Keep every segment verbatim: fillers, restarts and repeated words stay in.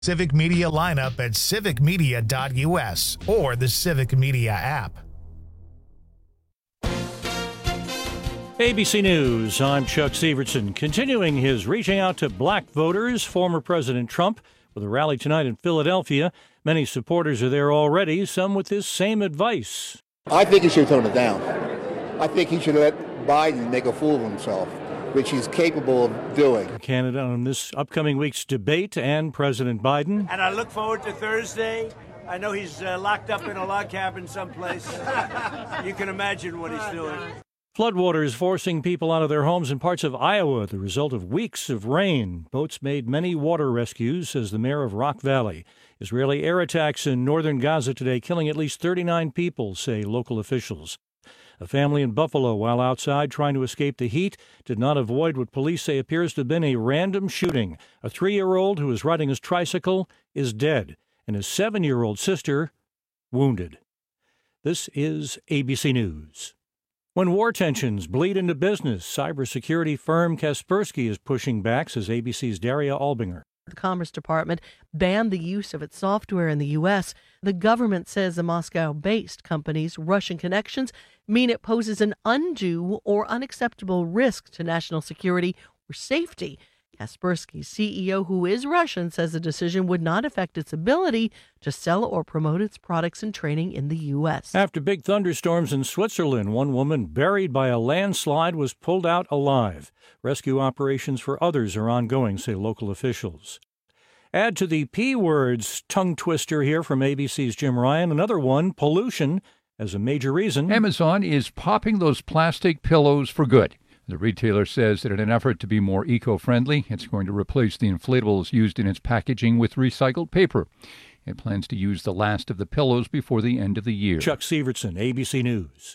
Civic Media lineup at civic media dot U S or the Civic Media app. A B C News, I'm Chuck Severson. Continuing his reaching out to black voters, former President Trump, with a rally tonight in Philadelphia. Many supporters are there already, some with this same advice. I think he should tone it down. I think he should let Biden make a fool of himself, which he's capable of doing. Canada on this upcoming week's debate and President Biden. And I look forward to Thursday. I know he's uh, locked up in a log cabin someplace. You can imagine what he's doing. Floodwaters forcing people out of their homes in parts of Iowa, the result of weeks of rain. Boats made many water rescues, says the mayor of Rock Valley. Israeli air attacks in northern Gaza today, killing at least thirty-nine people, say local officials. A family in Buffalo, while outside trying to escape the heat, did not avoid what police say appears to have been a random shooting. A three-year-old who was riding his tricycle is dead, and his seven-year-old sister wounded. This is A B C News. When war tensions bleed into business, cybersecurity firm Kaspersky is pushing back, says A B C's Daria Albinger. The Commerce Department banned the use of its software in the U S. The government says the Moscow-based company's Russian connections mean it poses an undue or unacceptable risk to national security or safety. Kaspersky's C E O, who is Russian, says the decision would not affect its ability to sell or promote its products and training in the U S. After big thunderstorms in Switzerland, one woman buried by a landslide was pulled out alive. Rescue operations for others are ongoing, say local officials. Add to the P words tongue twister here from A B C's Jim Ryan. Another one, pollution, as a major reason. Amazon is popping those plastic pillows for good. The retailer says that in an effort to be more eco-friendly, it's going to replace the inflatables used in its packaging with recycled paper. It plans to use the last of the pillows before the end of the year. Chuck Severson, A B C News.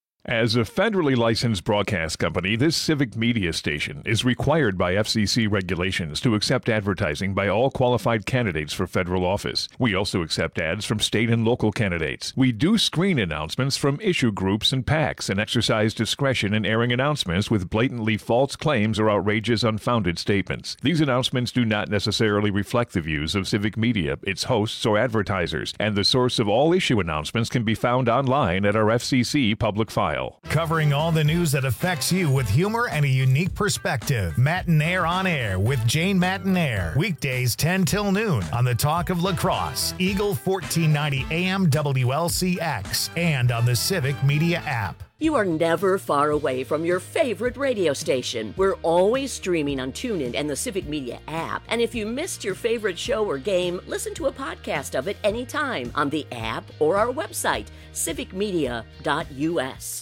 As a federally licensed broadcast company, this Civic Media station is required by F C C regulations to accept advertising by all qualified candidates for federal office. We also accept ads from state and local candidates. We do screen announcements from issue groups and PACs and exercise discretion in airing announcements with blatantly false claims or outrageous, unfounded statements. These announcements do not necessarily reflect the views of Civic Media, its hosts, or advertisers, and the source of all issue announcements can be found online at our F C C public file. Covering all the news that affects you with humor and a unique perspective. Matinaire on Air with Jane Matinaire. Weekdays ten till noon on the Talk of La Crosse, Eagle fourteen ninety A M W L C X, and on the Civic Media app. You are never far away from your favorite radio station. We're always streaming on TuneIn and the Civic Media app. And if you missed your favorite show or game, listen to a podcast of it anytime on the app or our website, civic media dot U S.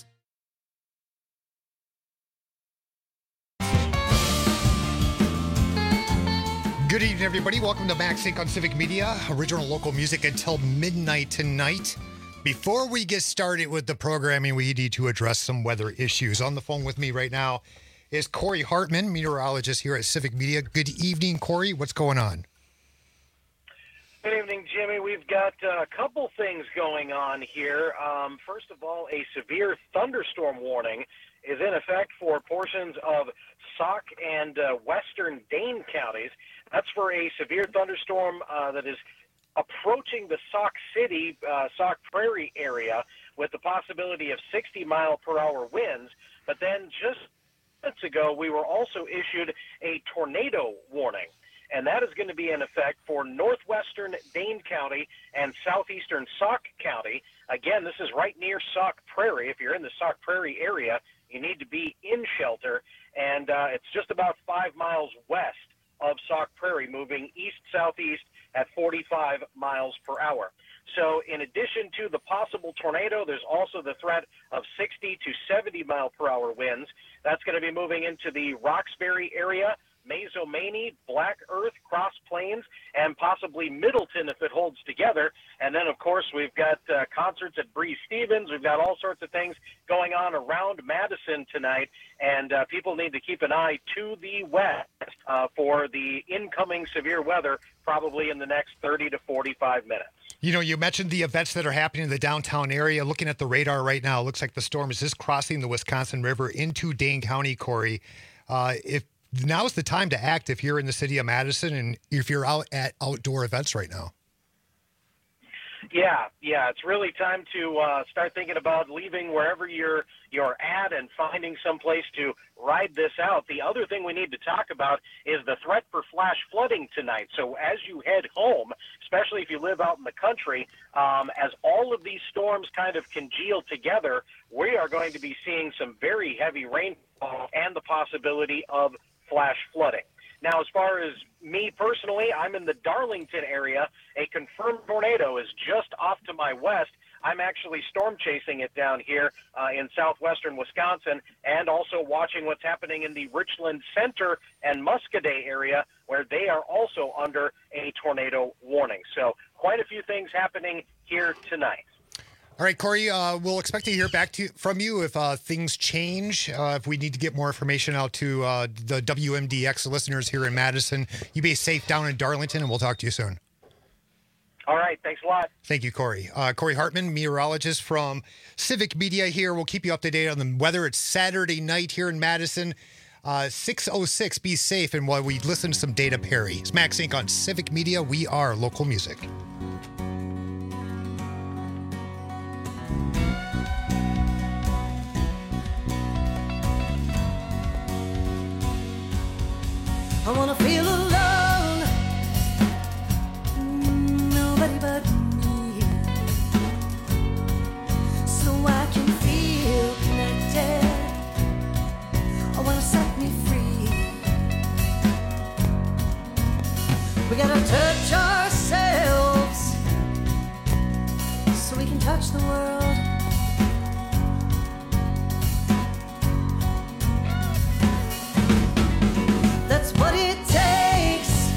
Good evening, everybody. Welcome to MaxSync on Civic Media. Original local music until midnight tonight. Before we get started with the programming, we need to address some weather issues. On the phone with me right now is Corey Hartman, meteorologist here at Civic Media. Good evening, Corey. What's going on? Good evening, Jimmy. We've got uh, a couple things going on here. Um, first of all, a severe thunderstorm warning is in effect for portions of Sauk and uh, western Dane counties. That's for a severe thunderstorm uh, that is approaching the Sauk City, uh, Sauk Prairie area with the possibility of sixty mile per hour winds. But then just minutes ago, we were also issued a tornado warning. And that is going to be in effect for northwestern Dane County and southeastern Sauk County. Again, this is right near Sauk Prairie. If you're in the Sauk Prairie area, you need to be in shelter. And uh, it's just about five miles west of Sauk Prairie, moving east-southeast at forty-five miles per hour. So in addition to the possible tornado, there's also the threat of sixty to seventy mile per hour winds. That's going to be moving into the Roxbury area, Mazomanie, Black Earth, Cross Plains, and possibly Middleton if it holds together. And then, of course, we've got uh, concerts at Breeze Stevens. We've got all sorts of things going on around Madison tonight, and uh, people need to keep an eye to the west uh, for the incoming severe weather probably in the next thirty to forty-five minutes. You know, you mentioned the events that are happening in the downtown area. Looking at the radar right now, it looks like the storm is just crossing the Wisconsin River into Dane County, Corey. Uh, if now's the time to act if you're in the city of Madison and if you're out at outdoor events right now. Yeah, yeah, it's really time to uh, start thinking about leaving wherever you're you're at and finding some place to ride this out. The other thing we need to talk about is the threat for flash flooding tonight. So as you head home, especially if you live out in the country, um, as all of these storms kind of congeal together, we are going to be seeing some very heavy rainfall and the possibility of flash flooding. Now, as far as me personally, I'm in the Darlington area. A confirmed tornado is just off to my west. I'm actually storm chasing it down here uh, in southwestern Wisconsin, and also watching what's happening in the Richland Center and Muscoda area, where they are also under a tornado warning. So quite a few things happening here tonight. All right, Corey, uh, we'll expect to hear back to, from you if uh, things change, uh, if we need to get more information out to uh, the W M D X listeners here in Madison. You be safe down in Darlington, and we'll talk to you soon. All right, thanks a lot. Thank you, Corey. Uh, Corey Hartman, meteorologist from Civic Media here. We'll keep you up to date on the weather. It's Saturday night here in Madison. Uh, six oh six, be safe, and while we listen to some Data Perry. It's Max Inc on Civic Media. We are local music. I wanna feel alone, nobody but me, so I can feel connected. I wanna set me free. We gotta touch ourselves so we can touch the world. That's what it takes,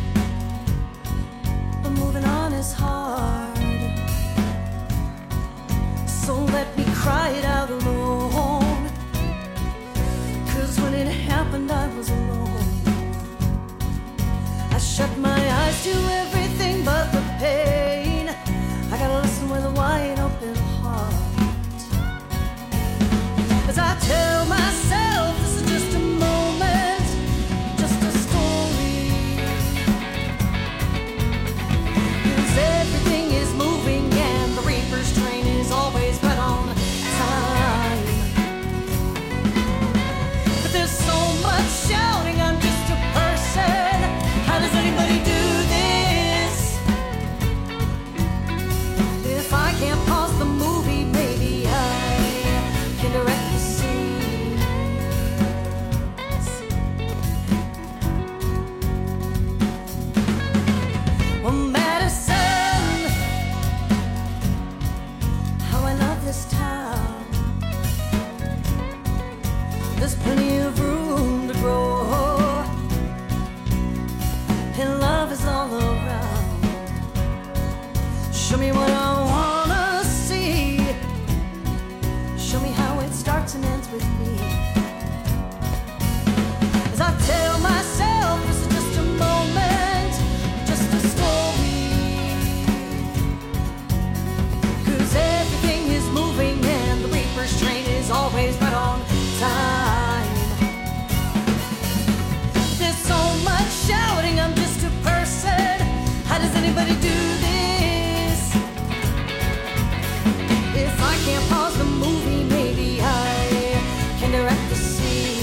but moving on is hard. So let me cry it out alone, 'cause when it happened I was alone. I shut my eyes to everything but the pain. I gotta listen with a wide open heart, as I tell myself this is just a moment, everything is moving and the Reaper's train is always right on time. But there's so much shouting, I'm just a person. How does anybody do this? If I can't pause the movie, maybe I can direct the scene. Well, Madison, this town, there's plenty of room to grow, and love is all around. Show me what I wanna see, show me how it starts and ends with me, as I tell myself this is just a moment, just a story, 'cause everything is moving and the Reaper's train is always right on time. There's so much shouting, I'm just a person. How does anybody do this? If I can't pause the movie, maybe I can direct the scene.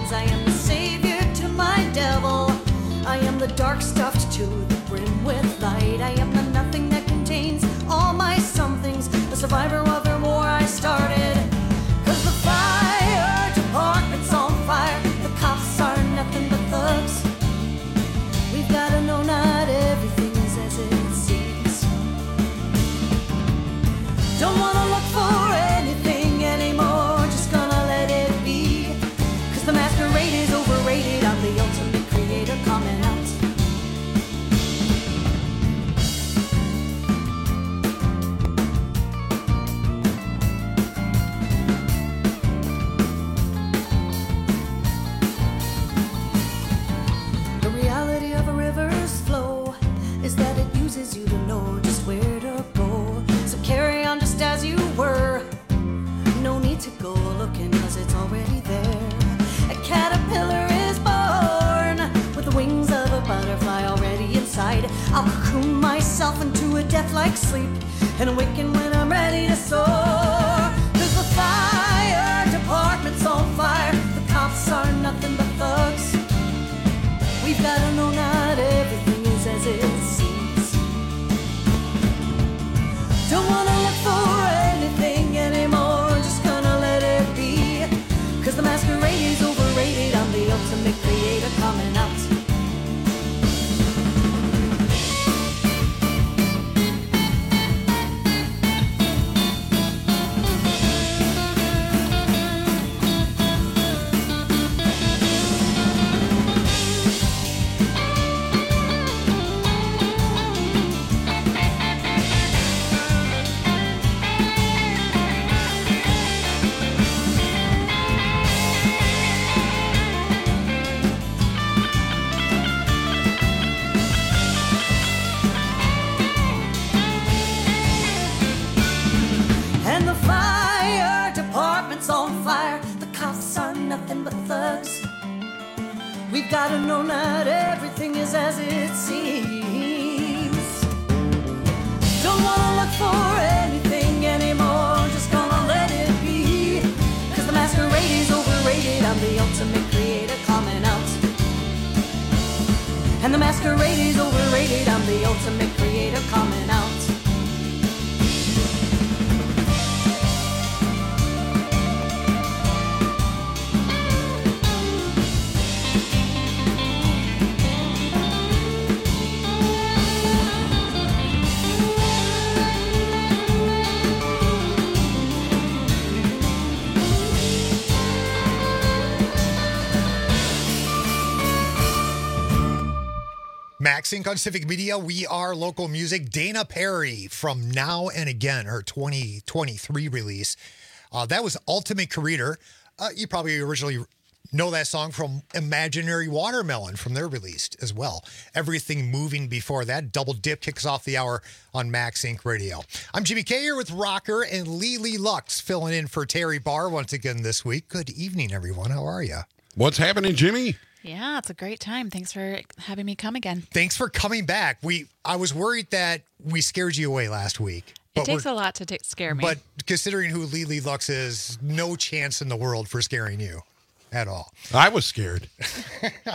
things. I am the savior to my devil. I am the dark stuffed to the brim with light. I am the nothing that contains all my somethings. The survivor of the war I started. Cause the fire department's on fire. The cops are nothing but thugs. We've gotta know not everything is as it seems. Don't wanna look for anything anymore, just gonna let it be. Cause the masquerade is overrated, I'm the ultimate creator coming out. The reality of a river's flow is that it uses you to know just where to go. So carry on just as you were. No need to go looking cause it's already there. A caterpillar is born with the wings of a butterfly already inside. I'll cocoon myself into a death-like sleep and awaken when I'm ready to soar. Cause the fire department's on fire. The cops are nothing but thugs. We've gotta know not everything is as it seems. Don't wanna look for anything anymore, just gonna let it be. Cause the masquerade is overrated, I'm the ultimate creator coming out. And the fire department's on fire. The cops are nothing but thugs. We've gotta know not everything is as it seems. Don't wanna look for anything anymore, just gonna let it be. Cause the masquerade is overrated, I'm the ultimate creator coming out. And the masquerade is overrated, I'm the ultimate creator coming out. MaxSync on Civic Media. We are local music. Dana Perry from Now and Again, her twenty twenty-three release. Uh, that was Ultimate Creator. Uh, you probably originally know that song from Imaginary Watermelon from their release as well. Everything Moving before that. Double Dip kicks off the hour on MaxSync Radio. I'm Jimmy K here with Rocker and Lily Lux filling in for Terry Barr once again this week. Good evening, everyone. How are you? What's happening, Jimmy? Yeah, it's a great time. Thanks for having me come again. Thanks for coming back. We I was worried that we scared you away last week. It takes a lot to t- scare me. But considering who Lily Lux is, no chance in the world for scaring you at all. I was scared. uh,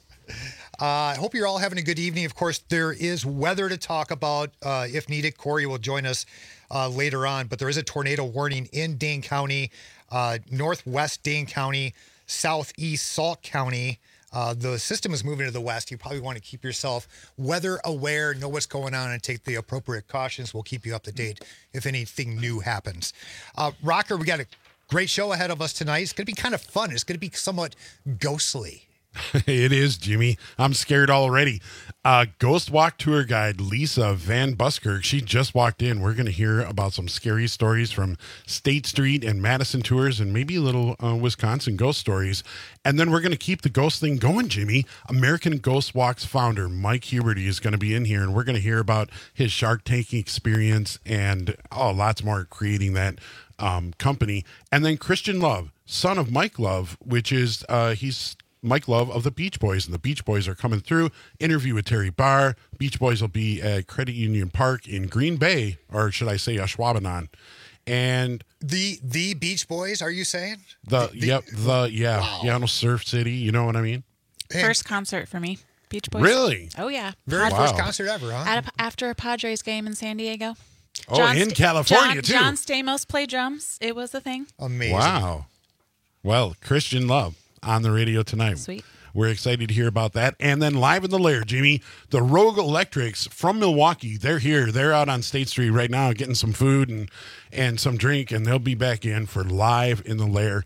I hope you're all having a good evening. Of course, there is weather to talk about uh, if needed. Corey will join us uh, later on. But there is a tornado warning in Dane County, uh, northwest Dane County, southeast Sauk County. Uh, the system is moving to the west. You probably want to keep yourself weather aware, know what's going on, and take the appropriate cautions. We'll keep you up to date if anything new happens. Uh, Rocker, we got a great show ahead of us tonight. It's going to be kind of fun. It's going to be somewhat ghostly. It is, Jimmy. I'm scared already. Uh, Ghost Walk tour guide Lisa Van Buskirk, she just walked in. We're going to hear about some scary stories from State Street and Madison tours and maybe a little uh, Wisconsin ghost stories. And then we're going to keep the ghost thing going, Jimmy. American Ghost Walks founder Mike Huberty is going to be in here, and we're going to hear about his Shark Tank experience and oh, lots more creating that um, company. And then Christian Love, son of Mike Love, which is uh, he's Mike Love of the Beach Boys, and the Beach Boys are coming through. Interview with Terry Barr. Beach Boys will be at Credit Union Park in Green Bay, or should I say Ashwaubenon. And the the Beach Boys, are you saying? the, the yep the yeah Wow. yeah no Surf City, you know what I mean? First concert for me. Beach Boys. Really? Oh, yeah. Very Wow. first concert ever, huh? At a, after a Padres game in San Diego. Oh, John in Sta- California, John, too. John Stamos played drums. It was a thing. Amazing. Wow. Well, Christian Love on the radio tonight. Sweet. We're excited to hear about that. And then live in the lair, Jimmy, the Rogue Electrics from Milwaukee. They're here. They're out on State Street right now getting some food and, and some drink, and they'll be back in for Live in the Lair.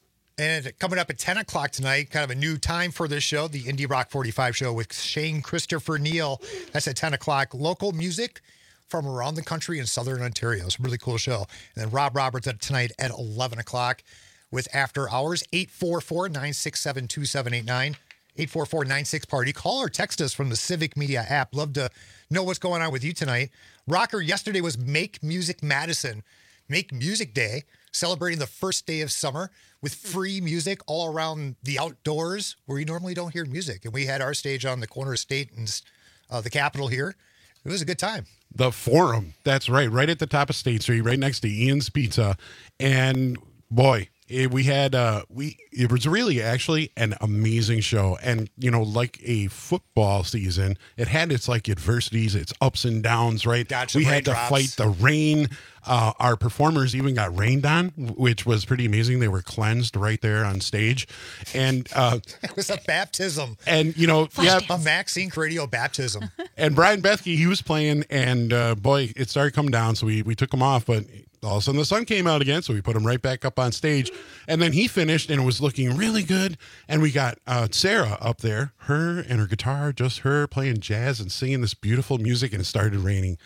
And coming up at ten o'clock tonight, kind of a new time for this show, the Indie Rock forty-five show with Shane Christopher Neal. That's at ten o'clock. Local music from around the country in Southern Ontario. It's a really cool show. And then Rob Roberts at tonight at eleven o'clock with After Hours, eight four four, nine six seven, two seven eight nine, eight four four, nine six party. Call or text us from the Civic Media app. Love to know what's going on with you tonight. Rocker, yesterday was Make Music Madison, Make Music Day, celebrating the first day of summer with free music all around the outdoors where you normally don't hear music. And we had our stage on the corner of State and uh, the Capitol here. It was a good time. The Forum. That's right. Right at the top of State Street, right next to Ian's Pizza. And boy, it, we had, uh, we, it was really actually an amazing show. And, you know, like a football season, it had its like adversities, its ups and downs, right? Gotcha, we had to raindrops. fight the rain. Uh, our performers even got rained on, which was pretty amazing. They were cleansed right there on stage. And, uh, It was a baptism. and, you know, yeah. A Max Inc radio baptism. And Brian Bethke, he was playing, and uh, boy, it started coming down, so we, we took him off. But all of a sudden, the sun came out again, so we put him right back up on stage. And then he finished, and it was looking really good. And we got uh, Sarah up there, her and her guitar, just her playing jazz and singing this beautiful music, and it started raining.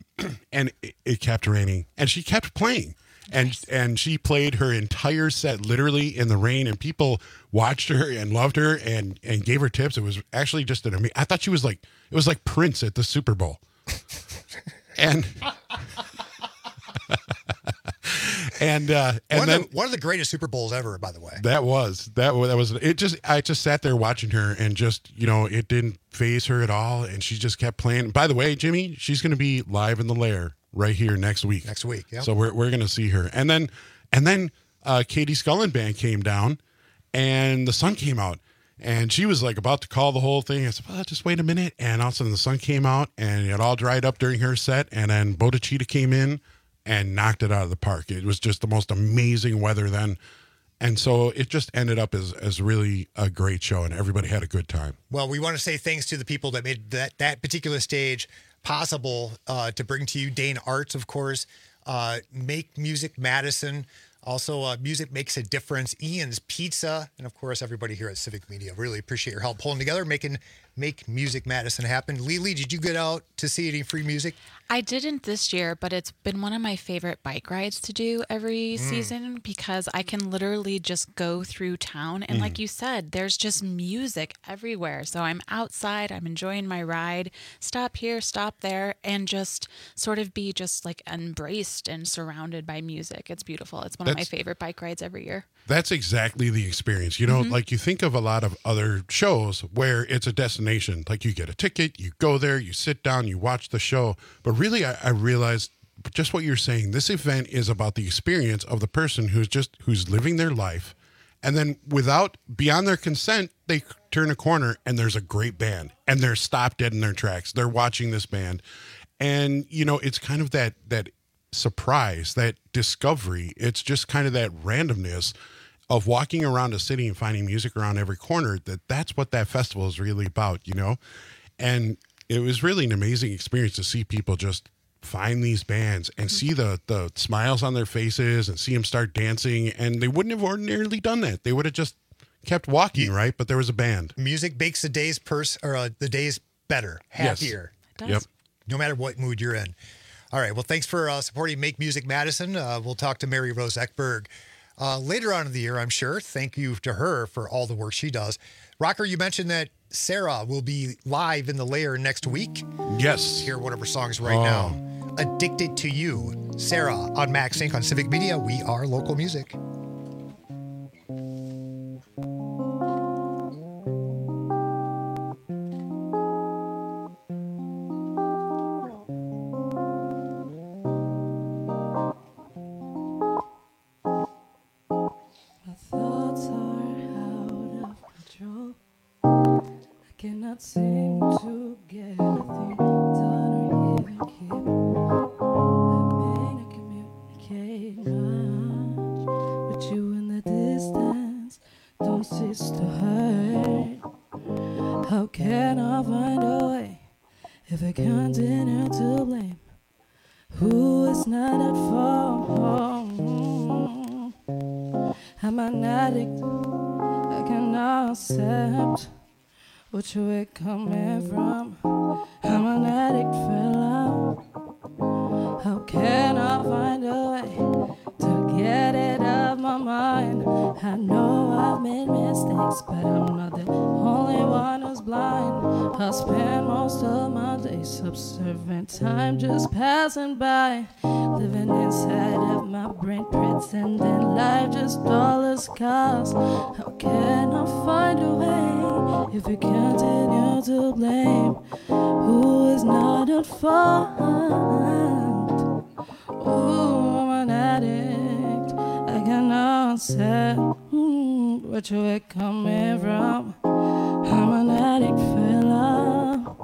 And it, it kept raining, and she kept playing. And Nice. and she played her entire set literally in the rain, and people watched her and loved her and and gave her tips. It was actually just an amazing. I thought she was like it was like Prince at the Super Bowl, and and uh, and one, then of the, one of the greatest Super Bowls ever, by the way. that was that was that was it. Just I just sat there watching her, and just you know it didn't faze her at all, and she just kept playing. By the way, Jimmy, she's going to be live in the Lair right here next week. Next week, yeah. So we're we're gonna see her, and then and then uh, Katie Scullen Band came down, and the sun came out, and she was like about to call the whole thing. I said, "Well, just wait a minute," and all of a sudden the sun came out, and it all dried up during her set, and then Bodachita came in and knocked it out of the park. It was just the most amazing weather then, and so it just ended up as as really a great show, and everybody had a good time. Well, we want to say thanks to the people that made that, that particular stage possible uh, to bring to you. Dane Arts, of course, uh, Make Music Madison. Also, uh, Music Makes a Difference, Ian's Pizza, and of course, everybody here at Civic Media. Really appreciate your help pulling together, making Make Music Madison happen. Lily, did you get out to see any free music? I didn't this year, but it's been one of my favorite bike rides to do every season because I can literally just go through town. And like you said, there's just music everywhere. So I'm outside, I'm enjoying my ride, stop here, stop there, and just sort of be just like embraced and surrounded by music. It's beautiful. It's one of my That's- favorite bike rides every year. That's exactly the experience. You know, like you think of a lot of other shows where it's a destination, like you get a ticket, you go there, you sit down, you watch the show. But really, I, I realized just what you're saying. This event is about the experience of the person who's just who's living their life. And then without beyond their consent, they turn a corner and there's a great band and they're stopped dead in their tracks. They're watching this band. And, you know, it's kind of that that surprise, that discovery. It's just kind of that randomness of walking around a city and finding music around every corner. That that's what that festival is really about, you know? And it was really an amazing experience to see people just find these bands and see the the smiles on their faces and see them start dancing. And they wouldn't have ordinarily done that. They would have just kept walking, right? But there was a band. Music makes the days pers- or uh, the days better, Yes. happier. It does. Yep. No matter what mood you're in. All right. Well, thanks for uh, supporting Make Music Madison. Uh, we'll talk to Mary Rose Eckberg uh, later on in the year, I'm sure. Thank you to her for all the work she does. Rocker, you mentioned that Sarah will be live in the Lair next week. Yes. Hear one of her songs right Oh. now. Addicted to You. Sarah on Max Inc on Civic Media. We are local music. cannot seem to get a thing done or even keep. I may not communicate much, but you in the distance don't cease to hurt. How can I find a way if I continue to blame who is not at fault? I'm an addict, I cannot accept which way coming from. I'm an addict, fella. How can I find a way to get it out of my mind? I know I've made mistakes, but I'm not the only one who's blind. I spend most of my days observing time just passing by, living inside of my brain, pretending life just dollars cost. How can I find a way if you continue to blame who is not at fault? Ooh, I'm an addict, I cannot say mm, which way coming from. I'm an addict, fella.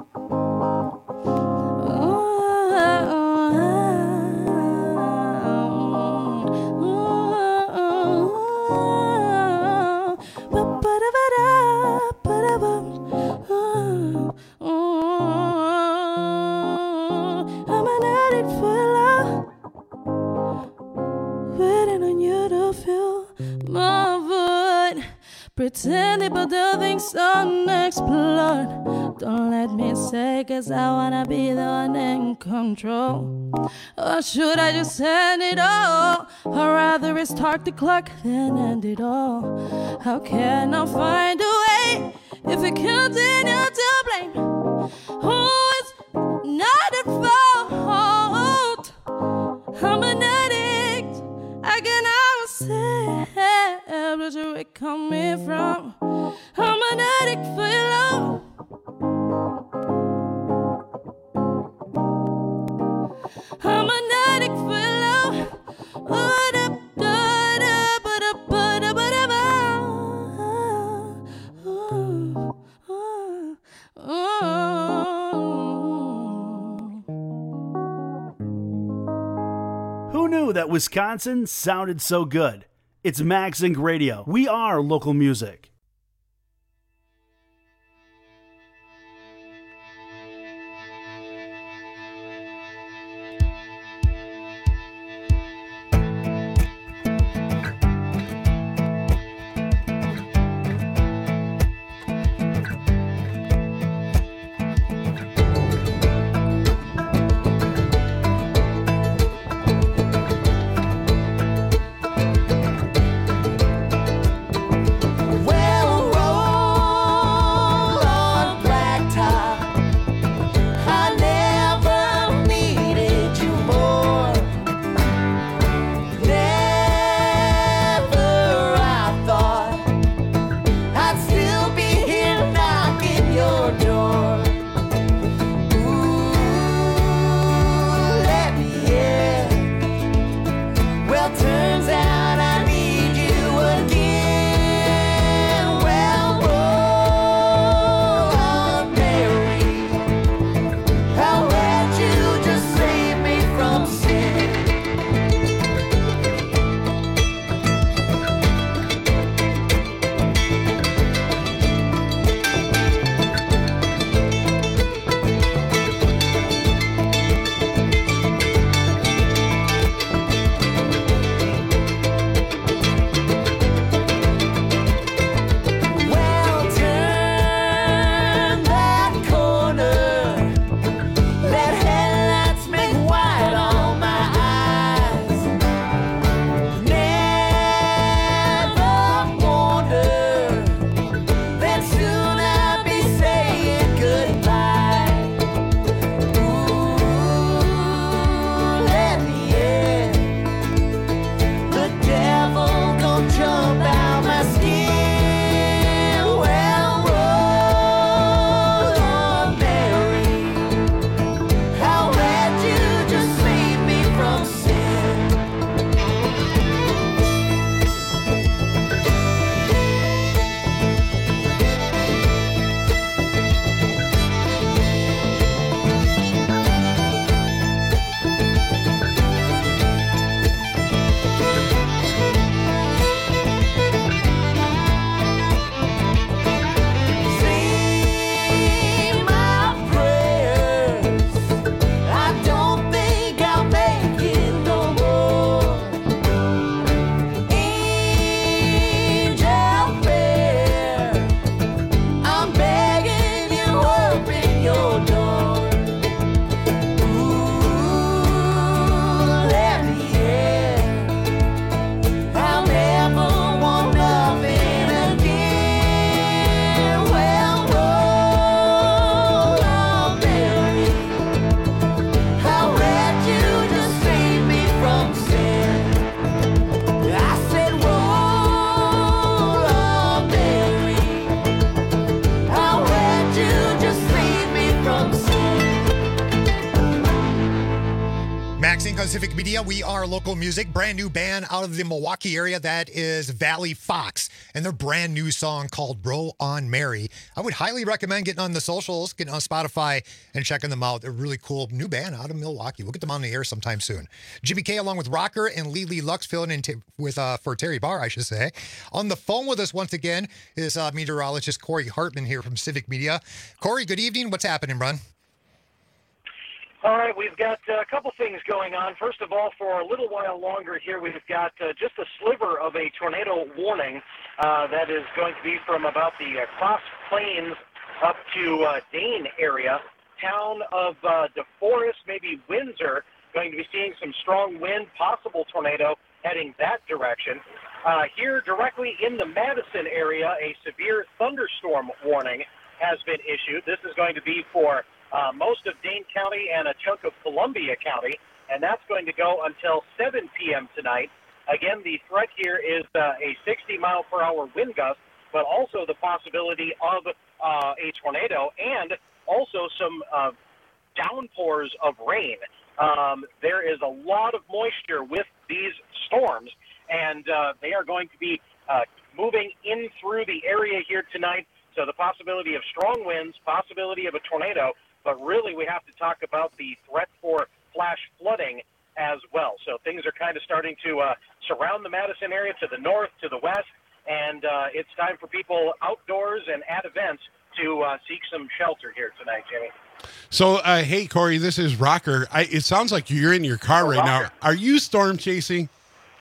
I'm an addict, fella. Waiting on you to feel my void. Pretending but the things unexplored. Don't let me say, cause I wanna be the one in control. Or should I just end it all? Or rather restart the clock then end it all? How can I find a way if you continue to blame who is not at fault? I'm an addict, I cannot say where it coming from. I'm an addict for your love. I'm an addict for your love. Oh, da, da, da, ba, da, ba, da, ba, da, ba. Oh, oh, oh. Who knew that Wisconsin sounded so good? It's MagZinc Radio. We are local music. Well, Sync on Civic Media. We are local music. Brand new band out of the Milwaukee area. That is Valley Fox. And their brand new song called Roll on Mary. I would highly recommend getting on the socials, getting on Spotify, and checking them out. They're a really cool new band out of Milwaukee. We'll get them on the air sometime soon. Jimmy K along with Rocker and Lily Lux filling in t- with uh, for Terry Barr, I should say. On the phone with us once again is uh, meteorologist Corey Hartman here from Civic Media. Corey, good evening. What's happening, Run? All right, we've got uh, a couple things going on. First of all, for a little while longer here, we've got uh, just a sliver of a tornado warning uh, that is going to be from about the uh, Cross Plains up to uh, Dane area. Town of uh, DeForest, maybe Windsor, going to be seeing some strong wind, possible tornado heading that direction. Uh, here directly in the Madison area, a severe thunderstorm warning has been issued. This is going to be for Uh, most of Dane County and a chunk of Columbia County, and that's going to go until seven p.m. tonight. Again, the threat here is uh, a sixty mile per hour wind gust, but also the possibility of uh, a tornado and also some uh, downpours of rain. Um, there is a lot of moisture with these storms, and uh, they are going to be uh, moving in through the area here tonight. So the possibility of strong winds, possibility of a tornado. But really, we have to talk about the threat for flash flooding as well. So things are kind of starting to uh, surround the Madison area to the north, to the west, and uh, it's time for people outdoors and at events to uh, seek some shelter here tonight, Jimmy. So, uh, hey, Corey, this is Rocker. I, it sounds like you're in your car oh, right Rocker. now. Are you storm chasing?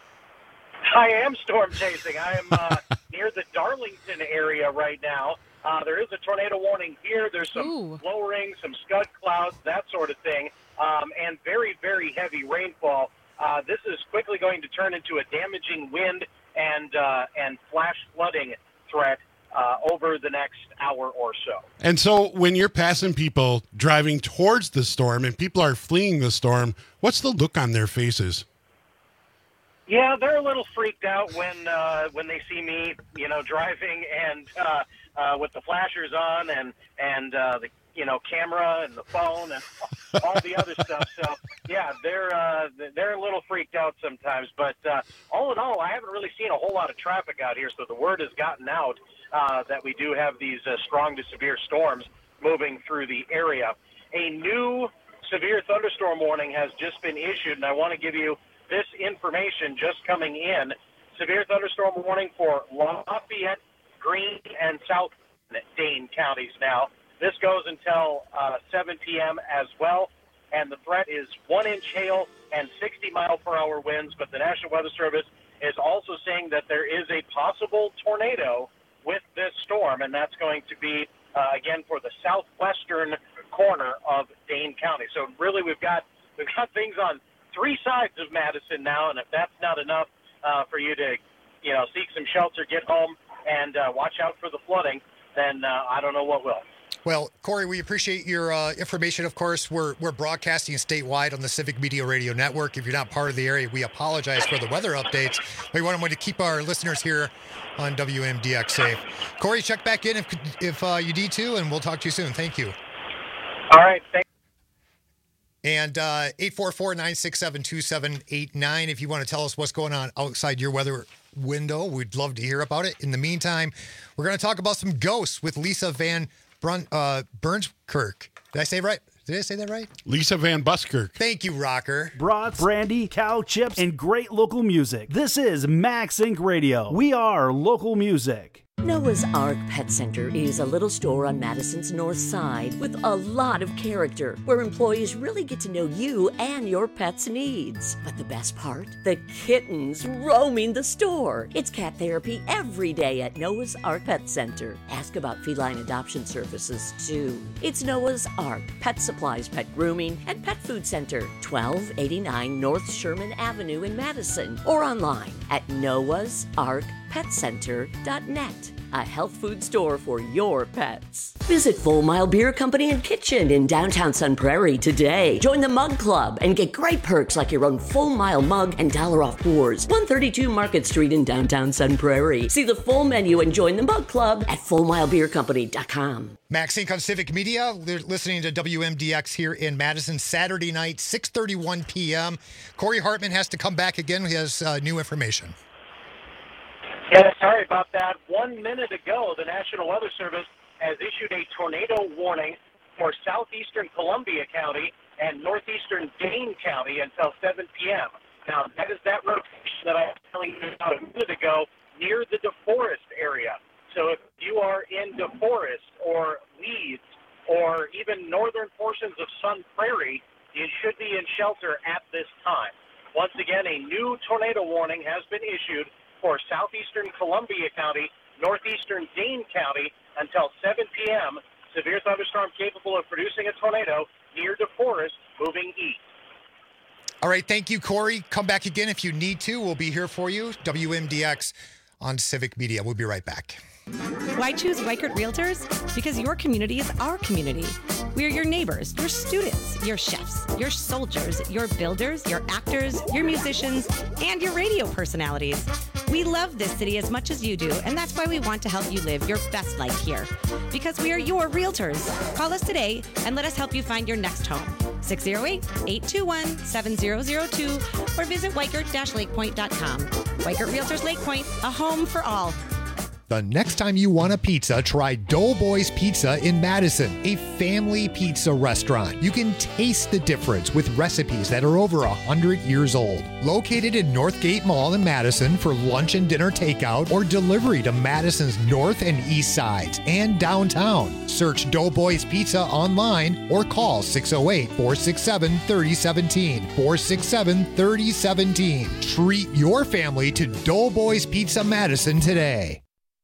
I am storm chasing. I am uh, near the Darlington area right now. Uh, there is a tornado warning here. There's some Ooh. lowering, some scud clouds, that sort of thing, um, and very, very heavy rainfall. Uh, this is quickly going to turn into a damaging wind and uh, and flash flooding threat uh, over the next hour or so. And so when you're passing people driving towards the storm and people are fleeing the storm, what's the look on their faces? Yeah, they're a little freaked out when uh, when they see me, you know, driving and uh, uh, with the flashers on and and uh, the you know camera and the phone and all the other stuff. So yeah, they're uh, they're a little freaked out sometimes. But uh, all in all, I haven't really seen a whole lot of traffic out here. So the word has gotten out uh, that we do have these uh, strong to severe storms moving through the area. A new severe thunderstorm warning has just been issued, and I want to give you this information just coming in. Severe thunderstorm warning for Lafayette, Greene, and South Dane counties now. This goes until uh, seven p.m. as well, and the threat is one-inch hail and sixty mile per hour winds, but the National Weather Service is also saying that there is a possible tornado with this storm, and that's going to be, uh, again, for the southwestern corner of Dane County. So really we've got we've got things on three sides of Madison now, and if that's not enough uh, for you to, you know, seek some shelter, get home, and uh, watch out for the flooding, then uh, I don't know what will. Well, Corey, we appreciate your uh, information. Of course, we're we're broadcasting statewide on the Civic Media Radio Network. If you're not part of the area, we apologize for the weather updates. We want to keep our listeners here on W M D X safe. Corey, check back in if if uh, you need to, and we'll talk to you soon. Thank you. All right. Thank And uh, eight four four, nine six seven, two seven eight nine. If you want to tell us what's going on outside your weather window, we'd love to hear about it. In the meantime, we're going to talk about some ghosts with Lisa Van Brun- uh, Burnskirk. Did I say it right? Did I say that right? Lisa Van Buskirk. Thank you, Rocker. Brats, brandy, cow chips, and great local music. This is Max Inc Radio. We are local music. Noah's Ark Pet Center is a little store on Madison's north side with a lot of character, where employees really get to know you and your pet's needs. But the best part? The kittens roaming the store. It's cat therapy every day at Noah's Ark Pet Center. Ask about feline adoption services, too. It's Noah's Ark Pet Supplies, Pet Grooming, and Pet Food Center, twelve eighty-nine North Sherman Avenue in Madison, or online at noahs ark pet center dot net. a health food store for your pets. Visit Full Mile Beer Company and Kitchen in downtown Sun Prairie today. Join the Mug Club and get great perks like your own Full Mile mug and dollar off pours. one thirty-two Market Street in downtown Sun Prairie. See the full menu and join the Mug Club at full mile beer company dot com. Max Inc on Civic Media. They're listening to W M D X here in Madison, Saturday night, six thirty-one p.m. Corey Hartman has to come back again. He has uh, new information. Yeah, sorry about that. One minute ago, the National Weather Service has issued a tornado warning for southeastern Columbia County and northeastern Dane County until seven p.m. Now, that is that rotation that I was telling you about a minute ago near the DeForest area. So if you are in DeForest or Leeds or even northern portions of Sun Prairie, you should be in shelter at this time. Once again, a new tornado warning has been issued for southeastern Columbia County, northeastern Dane County until seven p.m. Severe thunderstorm capable of producing a tornado near DeForest, moving east. All right, thank you, Corey. Come back again if you need to. We'll be here for you. W M D X on Civic Media. We'll be right back. Why choose Weichert Realtors? Because your community is our community. We are your neighbors, your students, your chefs, your soldiers, your builders, your actors, your musicians, and your radio personalities. We love this city as much as you do, and that's why we want to help you live your best life here. Because we are your realtors. Call us today and let us help you find your next home. six oh eight, eight two one, seven oh oh two or visit weichert dash lake point dot com. Weichert Realtors Lake Point, a home for all. The next time you want a pizza, try Doughboys Pizza in Madison, a family pizza restaurant. You can taste the difference with recipes that are over one hundred years old. Located in Northgate Mall in Madison for lunch and dinner takeout or delivery to Madison's north and east sides and downtown. Search Doughboys Pizza online or call six oh eight, four six seven, three oh one seven, four six seven, three oh one seven. Treat your family to Doughboys Pizza Madison today.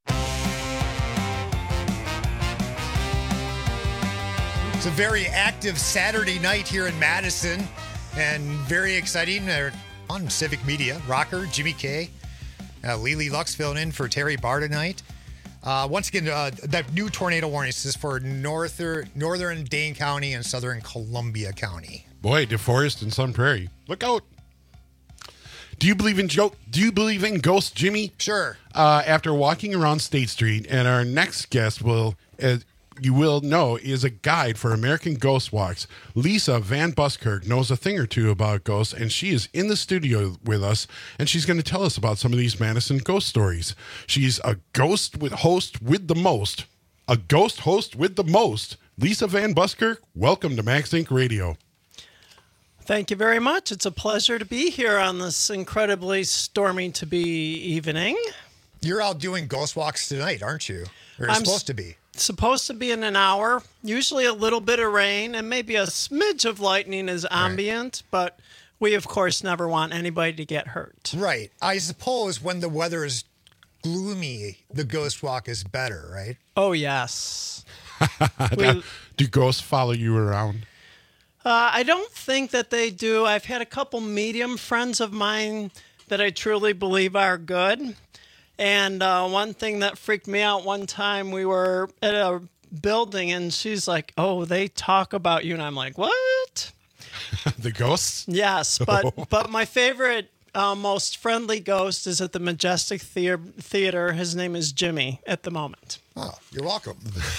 It's a very active Saturday night here in Madison and very exciting. Uh, on Civic Media, Rocker, Jimmy K, uh, Lily Lux filling in for Terry Barr tonight. Uh, once again, uh, that new tornado warning is for northern, northern Dane County and southern Columbia County. Boy, DeForest and Sun Prairie. Look out. Do you believe in joke? Do you believe in ghosts, Jimmy? Sure. Uh, after walking around State Street, and our next guest will... Uh, you will know is a guide for American Ghost Walks. Lisa Van Buskirk knows a thing or two about ghosts, and she is in the studio with us, and she's going to tell us about some of these Madison ghost stories. She's a ghost with host with the most. A ghost host with the most. Lisa Van Buskirk, welcome to Max Inc Radio. Thank you very much. It's a pleasure to be here on this incredibly stormy to be evening. You're out doing ghost walks tonight, aren't you? Or you're I'm supposed to be. Supposed to be in an hour, usually a little bit of rain and maybe a smidge of lightning is ambient, right. But we, of course, never want anybody to get hurt. Right. I suppose when the weather is gloomy, the ghost walk is better, right? Oh, yes. we, do ghosts follow you around? Uh, I don't think that they do. I've had a couple medium friends of mine that I truly believe are good. And uh, one thing that freaked me out one time, we were at a building and she's like, oh, they talk about you. And I'm like, what? The ghosts? Yes. But but my favorite, uh, most friendly ghost is at the Majestic Theater. Theater. His name is Jimmy at the moment. Oh, you're welcome.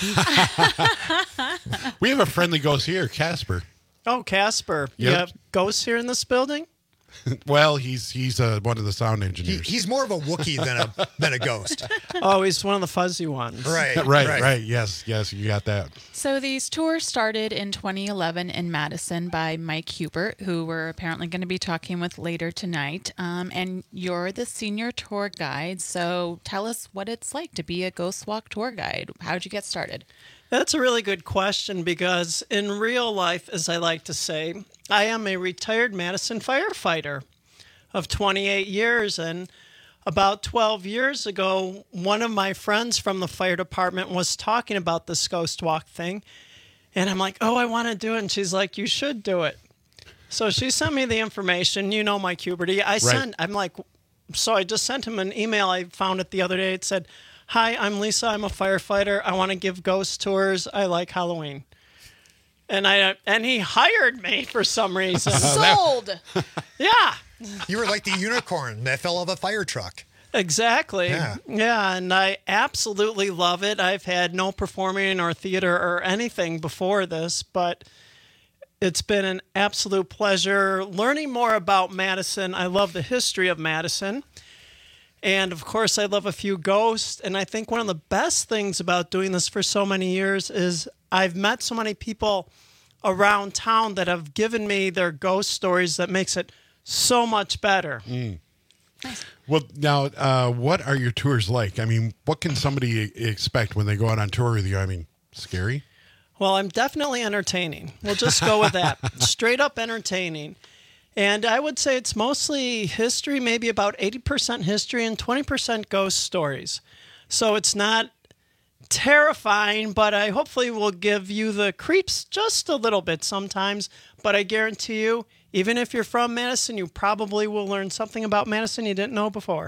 We have a friendly ghost here, Casper. Oh, Casper. Yep. You have ghosts here in this building? Well, he's he's uh, one of the sound engineers. He, he's more of a Wookiee than a than a ghost. Oh, he's one of the fuzzy ones. Right, right, right, right. Yes, yes, you got that. So these tours started in twenty eleven in Madison by Mike Hubert, who we're apparently going to be talking with later tonight. Um, and you're the senior tour guide. So tell us what it's like to be a Ghost Walk tour guide. How'd you get started? That's a really good question because in real life, as I like to say, I am a retired Madison firefighter of twenty-eight years. And about twelve years ago, one of my friends from the fire department was talking about this ghost walk thing. And I'm like, oh, I want to do it. And she's like, you should do it. So she sent me the information. You know, Mike Huberty. I right. sent, I'm like, so I just sent him an email. I found it the other day. It said, hi, I'm Lisa. I'm a firefighter. I want to give ghost tours. I like Halloween. And I and he hired me for some reason. Sold. Yeah. You were like the unicorn that fell off a fire truck. Exactly. Yeah. Yeah, and I absolutely love it. I've had no performing or theater or anything before this, but it's been an absolute pleasure learning more about Madison. I love the history of Madison. And of course, I love a few ghosts. And I think one of the best things about doing this for so many years is I've met so many people around town that have given me their ghost stories that makes it so much better. Mm. Well, now, uh, what are your tours like? I mean, what can somebody expect when they go out on tour with you? I mean, scary? Well, I'm definitely entertaining. We'll just go with that. Straight up entertaining. And I would say it's mostly history, maybe about eighty percent history and twenty percent ghost stories. So it's not terrifying, but I hopefully will give you the creeps just a little bit sometimes. But I guarantee you, even if you're from Madison, you probably will learn something about Madison you didn't know before.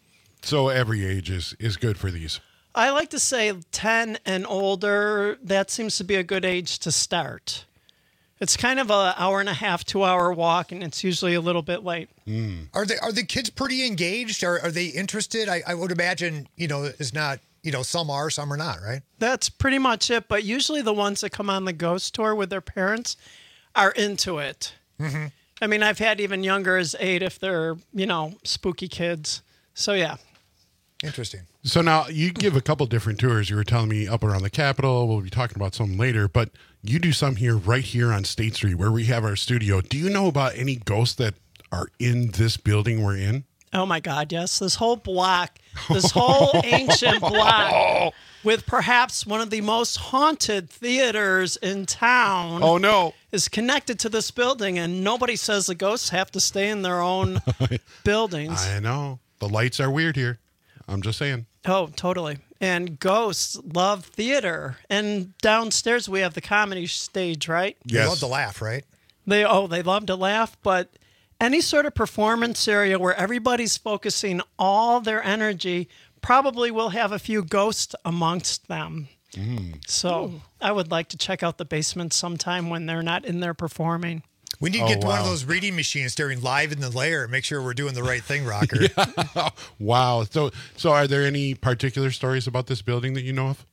So every age is, is good for these. I like to say ten and older. That seems to be a good age to start. It's kind of an hour and a half, two hour walk, and it's usually a little bit late. Mm. Are they are the kids pretty engaged? Are are they interested? I, I would imagine, you know, it's not, you know, some are, some are not, right? That's pretty much it. But usually the ones that come on the ghost tour with their parents are into it. Mm-hmm. I mean, I've had even younger as eight if they're, you know, spooky kids. So, yeah. Interesting. So now you give a couple different tours. You were telling me up around the Capitol. We'll be talking about some later, but you do some here right here on State Street where we have our studio. Do you know about any ghosts that are in this building we're in? Oh my God, yes. This whole block, this whole ancient block with perhaps one of the most haunted theaters in town. Oh no. Is connected to this building, and nobody says the ghosts have to stay in their own buildings. I know. The lights are weird here. I'm just saying. Oh, totally. And ghosts love theater. And downstairs we have the comedy stage, right? Yes. They love to laugh, right? They oh, they love to laugh, but any sort of performance area where everybody's focusing all their energy probably will have a few ghosts amongst them. Mm. So Ooh. I would like to check out the basement sometime when they're not in there performing. We need to Oh, get to one of wow. those reading machines during Live in the Lair and make sure we're doing the right thing, Rocker. Yeah. Wow. So, so are there any particular stories about this building that you know of?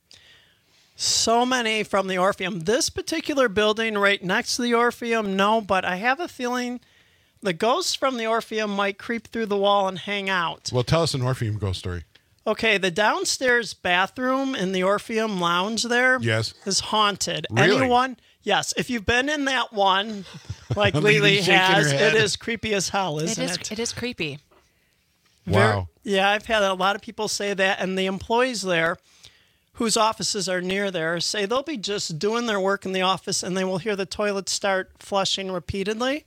So many from the Orpheum. This particular building right next to the Orpheum, no, but I have a feeling the ghosts from the Orpheum might creep through the wall and hang out. Well, tell us an Orpheum ghost story. Okay, the downstairs bathroom in the Orpheum lounge there Yes. is haunted. Really? Anyone? Yes, if you've been in that one, like Lily Lily shaking has, her head. it is creepy as hell, It isn't is. it? It is creepy. Wow. Yeah, I've had a lot of people say that, and the employees there, whose offices are near there, say they'll be just doing their work in the office, and they will hear the toilet start flushing repeatedly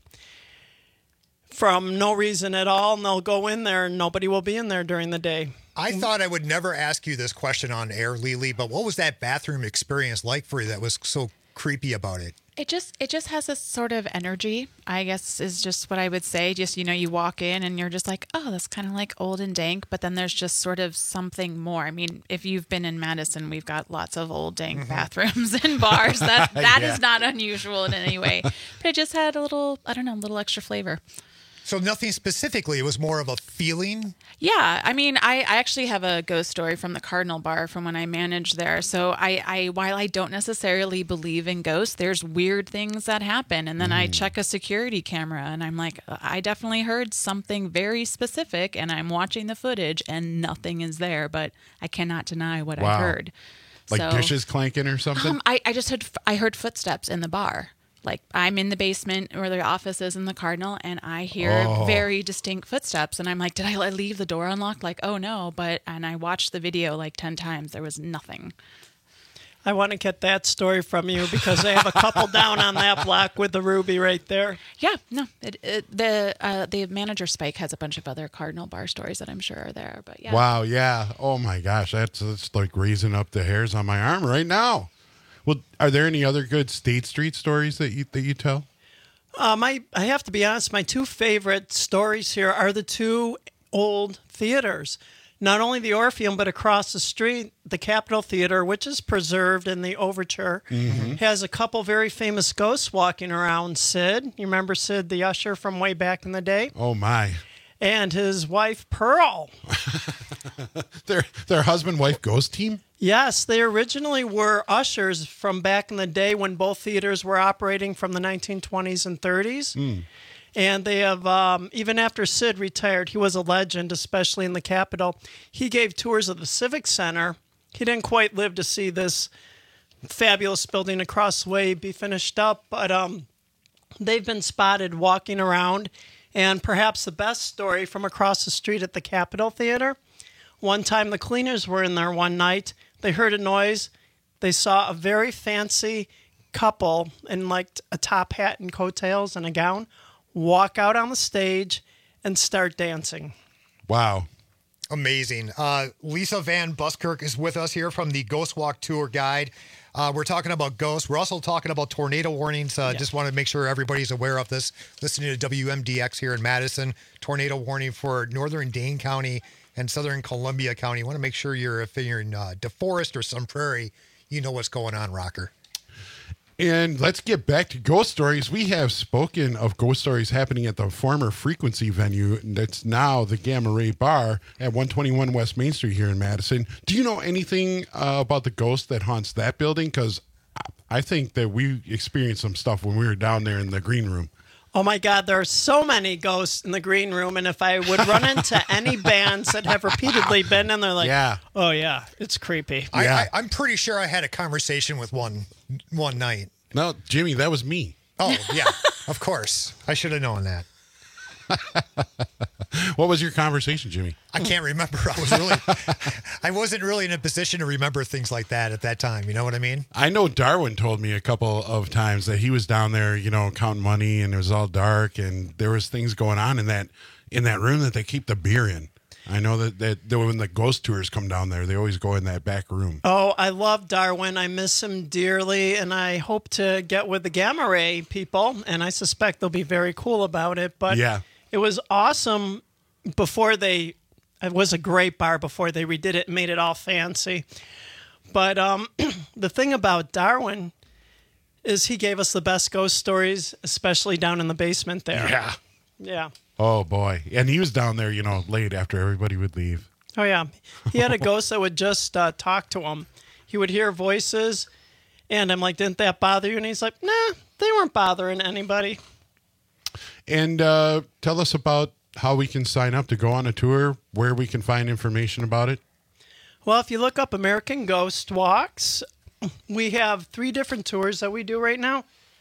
from no reason at all, and they'll go in there, and nobody will be in there during the day. I thought I would never ask you this question on air, Lily, but what was that bathroom experience like for you that was so creepy about it? It just it just has a sort of energy, I guess, is just what I would say. Just, you know, you walk in and you're just like, oh, that's kind of like old and dank, but then there's just sort of something more. I mean, if you've been in Madison, we've got lots of old dank Mm-hmm. bathrooms and bars. That that Yeah. is not unusual in any way. But it just had a little, I don't know, a little extra flavor. So nothing specifically. It was more of a feeling. Yeah, I mean, I, I actually have a ghost story from the Cardinal Bar from when I managed there. So I, I while I don't necessarily believe in ghosts, there's weird things that happen. And then I check a security camera and I'm like, I definitely heard something very specific and I'm watching the footage and nothing is there, but I cannot deny what Wow. I heard. Like So- dishes clanking or something? Um, I, I just had I heard footsteps in the bar. Like I'm in the basement where the office is in the Cardinal, and I hear Oh. very distinct footsteps. And I'm like, did I le- leave the door unlocked? Like, oh no! But and I watched the video like ten times. There was nothing. I want to get that story from you because I have a couple down on that block with the ruby right there. Yeah, no. It, it, the uh, the manager Spike has a bunch of other Cardinal Bar stories that I'm sure are there. But yeah. Wow, yeah. Oh my gosh, that's, that's like raising up the hairs on my arm right now. Well, are there any other good State Street stories that you that you tell? Uh, my, I have to be honest, my two favorite stories here are the two old theaters. not only the Orpheum, but across the street, the Capitol Theater, which is preserved in the overture, Mm-hmm. has a couple very famous ghosts walking around. Sid, you remember Sid, the usher from way back in the day? Oh, my. And his wife, Pearl. their their husband-wife ghost team? Yes, they originally were ushers from back in the day when both theaters were operating from the nineteen twenties and thirties. Mm. And they have, um, even after Sid retired, he was a legend, especially in the Capitol. He gave tours of the Civic Center. He didn't quite live to see this fabulous building across the way be finished up, but um, they've been spotted walking around. And perhaps the best story from across the street at the Capitol Theater, one time the cleaners were in there one night. They heard a noise. They saw a very fancy couple in like a top hat and coattails and a gown walk out on the stage and start dancing. Wow. Amazing. Uh, Lisa Van Buskirk is with us here from the Ghost Walk Tour Guide. Uh, we're talking about ghosts. We're also talking about tornado warnings. Uh, Yeah. Just want to make sure everybody's aware of this. Listening to W M D X here in Madison, tornado warning for northern Dane County and southern Columbia County. Want to make sure you're, if you're in uh, DeForest or some prairie, you know what's going on, Rocker. And let's get back to ghost stories. We have spoken of ghost stories happening at the former Frequency venue that's now the Gamma Ray Bar at one twenty-one West Main Street here in Madison. Do you know anything uh, about the ghost that haunts that building? Because I think that we experienced some stuff when we were down there in the green room. Oh my God, there are so many ghosts in the green room. And if I would run into any bands that have repeatedly been in there, like, Yeah. oh yeah, it's creepy. I, I, I'm pretty sure I had a conversation with one one night. No, Jimmy, that was me. Oh, yeah, of course. I should have known that. What was your conversation, Jimmy? I can't remember. I was really, I wasn't really in a position to remember things like that at that time. You know what I mean? I know Darwin told me a couple of times that he was down there, you know, counting money, and it was all dark, and there was things going on in that in that room that they keep the beer in. I know that, that, that when the ghost tours come down there, they always go in that back room. Oh, I love Darwin. I miss him dearly, and I hope to get with the Gamma Ray people, and I suspect they'll be very cool about it. But Yeah. it was awesome before they, it was a great bar before they redid it and made it all fancy. But um, the thing about Darwin is he gave us the best ghost stories, especially down in the basement there. Yeah. Yeah. Oh, boy. And he was down there, you know, late after everybody would leave. Oh, yeah. He had a ghost that would just uh, talk to him. He would hear voices, and I'm like, didn't that bother you? And he's like, nah, they weren't bothering anybody. And uh, tell us about how we can sign up to go on a tour, where we can find information about it. Well, if you look up American Ghost Walks, we have three different tours that we do right now.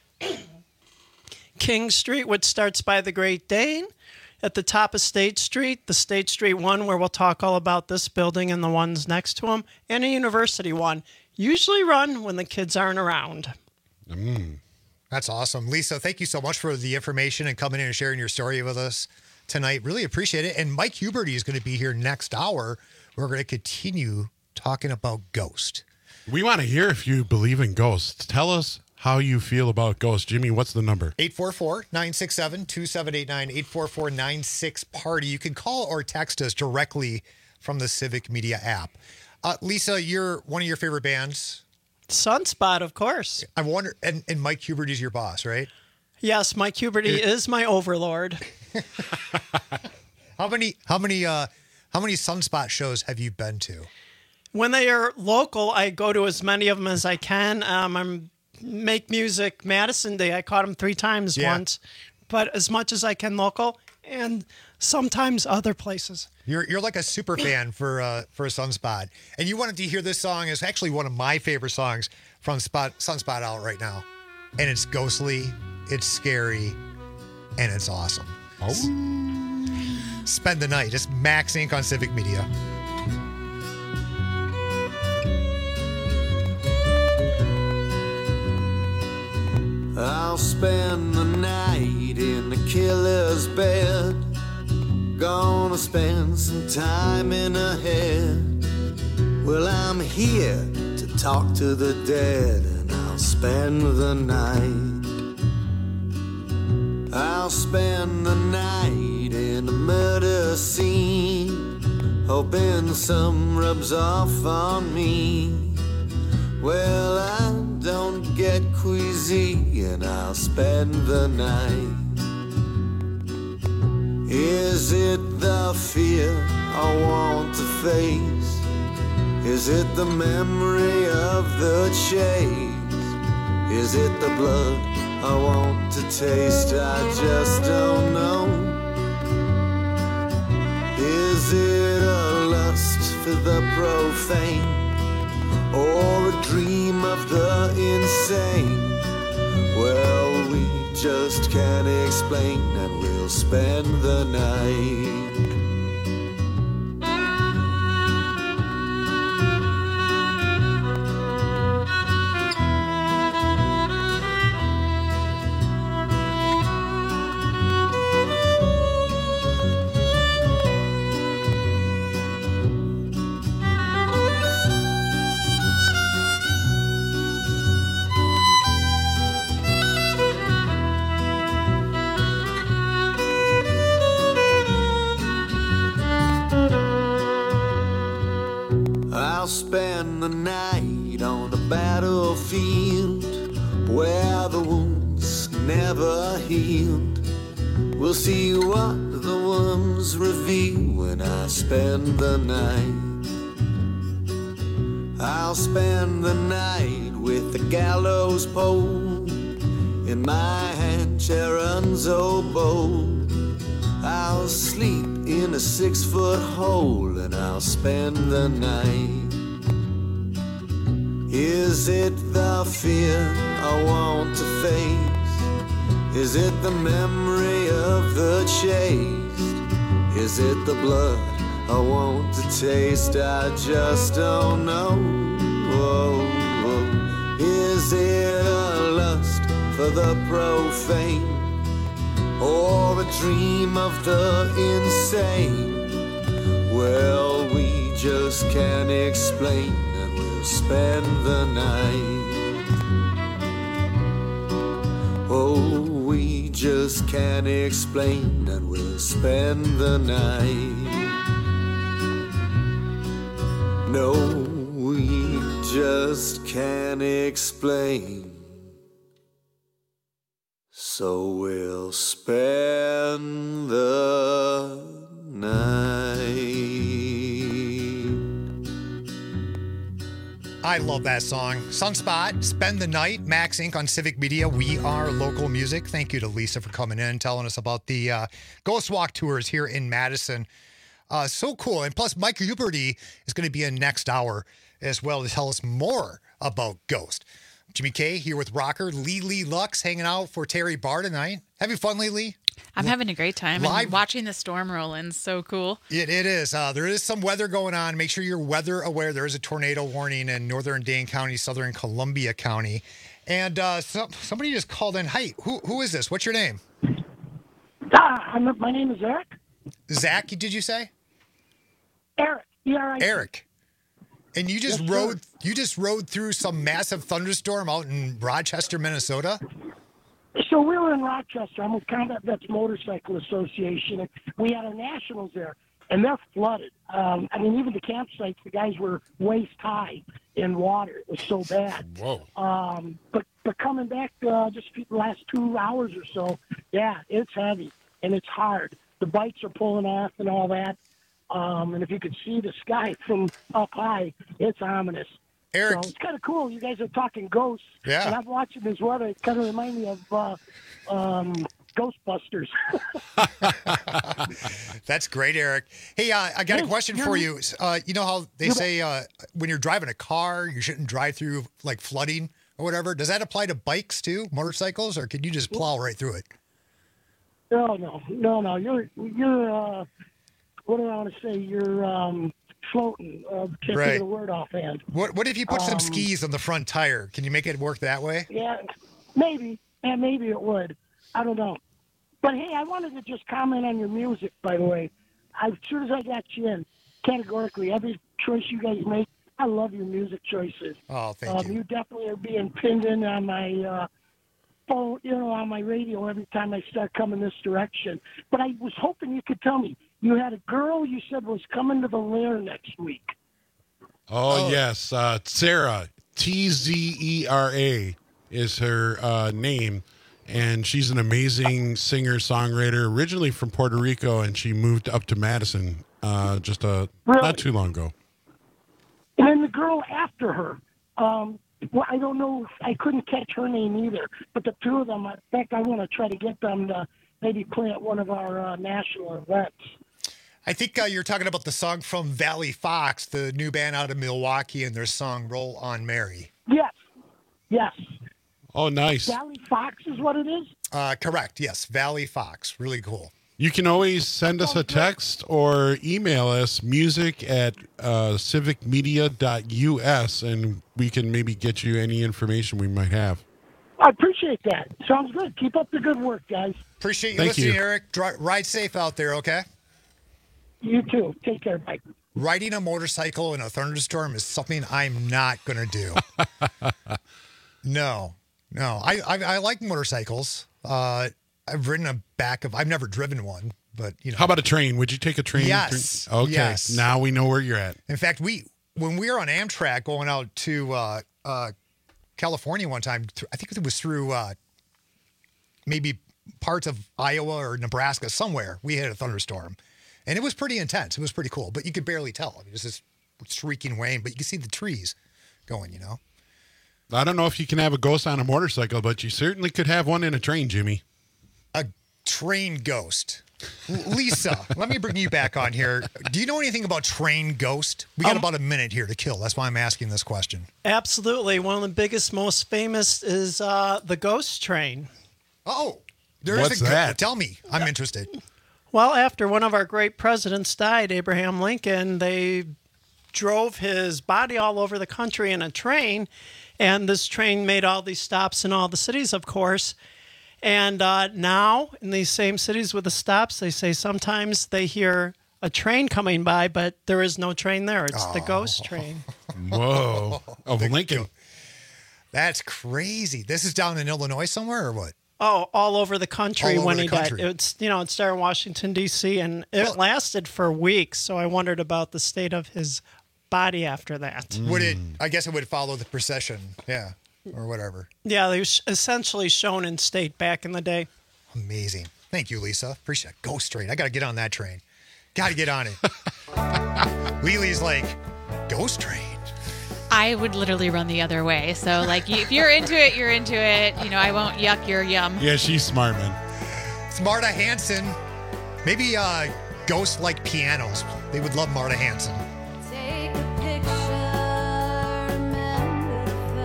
King Street, which starts by the Great Dane. At the top of State Street, the State Street one, where we'll talk all about this building and the ones next to them, and a university one, usually run when the kids aren't around. Mm. That's awesome. Lisa, thank you so much for the information and coming in and sharing your story with us tonight. Really appreciate it. And Mike Huberty is going to be here next hour. We're going to continue talking about Ghost. We want to hear if you believe in ghosts. Tell us how you feel about ghosts. Jimmy, what's the number? eight four four, nine six seven, two seven eight nine, eight four four, nine six, party. You can call or text us directly from the Civic Media app. Uh, Lisa, you're one of your favorite bands. Sunspot, of course. I wonder, and, and Mike Huberty is your boss, right? Yes, Mike Huberty is my overlord. How many, how many, uh, how many Sunspot shows have you been to? When they are local, I go to as many of them as I can. Um, I'm Make Music Madison Day. I caught him three times Yeah. once, but as much as I can local and sometimes other places. You're you're like a super fan for uh, for Sunspot, and you wanted to hear this song. Is actually one of my favorite songs from Spot Sunspot out right now, and it's ghostly, it's scary, and it's awesome. Oh. Spend the Night. It's Max Incorporated on Civic Media. I'll spend the night in the killer's bed. Gonna spend some time in a head. Well, I'm here to talk to the dead, and I'll spend the night. I'll spend the night in a murder scene. hoping some rubs off on me. Well, I don't get queasy and I'll spend the night. Is it the fear I want to face? Is it the memory of the chase? Is it the blood I want to taste? I just don't know. Is it a lust for the profane, or a dream of the insane? Well, we just can't explain, and we'll spend the night. I'll spend the night on the battlefield where the wounds never healed. We'll see what the wounds reveal when I spend the night. I'll spend the night with the gallows pole in my hand, Sharon's oboe. I'll sleep in a six-foot hole and I'll spend the night. Is it the fear I want to face? Is it the memory of the chase? Is it the blood I want to taste? I just don't know. Oh, oh. Is it a lust for the profane, or a dream of the insane? Well, we just can't explain, and we'll spend the night. Oh, we just can't explain, and we'll spend the night. No, we just can't explain, so we'll spend the night. I love that song. Sunspot, Spend the Night, Max Incorporated on Civic Media. We are local music. Thank you to Lisa for coming in and telling us about the uh, Ghost Walk tours here in Madison. Uh, so cool. And plus, Mike Huberty is going to be in next hour as well to tell us more about Ghost. Jimmy K here with rocker Lee Lee Lux hanging out for Terry Barr tonight. Having fun, Lee Lee? I'm having a great time. Live. And watching the storm roll in, so cool. It, it is. Uh, there is some weather going on. Make sure you're weather aware. There is a tornado warning in northern Dane County, southern Columbia County. And uh, so, somebody just called in. Hi, who who is this? What's your name? Uh, I'm, my name is Eric. Zach, did you say? Eric. E R I C. Eric. And you just Yes, rode sir. you just rode through some massive thunderstorm out in Rochester, Minnesota? So we were in Rochester. I'm with Combat Vets Motorcycle Association, and we had our nationals there, and they're flooded. Um, I mean, even the campsites, the guys were waist high in water. It was so bad. Whoa. Um, but but coming back uh, just the last two hours or so, yeah, it's heavy and it's hard. The bikes are pulling off and all that. Um, and if you could see the sky from up high, it's ominous. Eric. So it's kind of cool. You guys are talking ghosts. Yeah. And I'm watching this weather. It kind of reminds me of uh, um, Ghostbusters. That's great, Eric. Hey, uh, I got a Yes, question yeah. for you. Uh, you know how they Yeah. say uh, when you're driving a car, you shouldn't drive through like flooding or whatever. Does that apply to bikes too, motorcycles, or can you just plow right through it? No, no, no, no. You're, you're. Uh, what do I want to say? You're um, floating. Uh, can't Right. think of the word offhand. What What if you put some Um, skis on the front tire? Can you make it work that way? Yeah, maybe. Yeah, maybe it would. I don't know. But hey, I wanted to just comment on your music, by the way. As soon as I got you in, categorically, every choice you guys make, I love your music choices. Oh, thank um, you. You definitely are being pinned in on my uh, phone, you know, on my radio every time I start coming this direction. But I was hoping you could tell me, You had a girl you said was coming to the Lair next week. Oh, yes. Uh, Sarah, T Z E R A is her uh, name. And she's an amazing singer-songwriter, originally from Puerto Rico, and she moved up to Madison uh, just uh, Really? not too long ago. And then the girl after her, um, well, I don't know, I couldn't catch her name either, but the two of them, in fact, I want to try to get them to maybe play at one of our uh, national events. I think uh, you're talking about the song from Valley Fox, the new band out of Milwaukee, and their song Roll on Mary. Yes, yes. Oh, nice. Valley Fox is what it is? Uh, correct, yes, Valley Fox. Really cool. You can always send us a text or email us music at uh, civic media dot U S, and we can maybe get you any information we might have. I appreciate that. Sounds good. Keep up the good work, guys. Appreciate you Thank listening, you. Eric. Dri- ride safe out there, okay? You too. Take care. Bye. Riding a motorcycle in a thunderstorm is something I'm not going to do. No, no. I, I I like motorcycles. Uh, I've ridden a back of, I've never driven one, but you know. How about a train? Would you take a train? Yes. Okay. Yes. Now we know where you're at. In fact, we when we were on Amtrak going out to uh, uh, California one time, th- I think it was through uh, maybe parts of Iowa or Nebraska, somewhere, we had a thunderstorm. And it was pretty intense. It was pretty cool, but you could barely tell. I mean, it was this shrieking rain, but you could see the trees going, you know. I don't know if you can have a ghost on a motorcycle, but you certainly could have one in a train, Jimmy. A train ghost. L- Lisa, let me bring you back on here. Do you know anything about train ghost? We got Um, about a minute here to kill. That's why I'm asking this question. Absolutely. One of the biggest, most famous is uh, the ghost train. Oh, there What's is a go- that? Tell me. I'm interested. Well, after one of our great presidents died, Abraham Lincoln, they drove his body all over the country in a train. And this train made all these stops in all the cities, of course. And uh, now, in these same cities with the stops, they say sometimes they hear a train coming by, but there is no train there. It's the ghost train. Whoa. Of Lincoln. That's crazy. This is down in Illinois somewhere or what? Oh, all over the country All over when the he country. died. It's, you know, it started in Washington, D C, and it Well- lasted for weeks. So I wondered about the state of his body after that. Would it, I guess it would follow the procession. Yeah. Or whatever. Yeah, they were sh- essentially shown in state back in the day. Amazing. Thank you, Lisa. Appreciate it. Ghost train. I got to get on that train. Got to get on it. Lily's like, ghost train. I would literally run the other way. So, like, you- if you're into it, you're into it. You know, I won't yuck your yum. Yeah, she's smart, man. It's Marta Hanson. Maybe uh, ghosts like pianos. They would love Marta Hanson. Take a picture, remember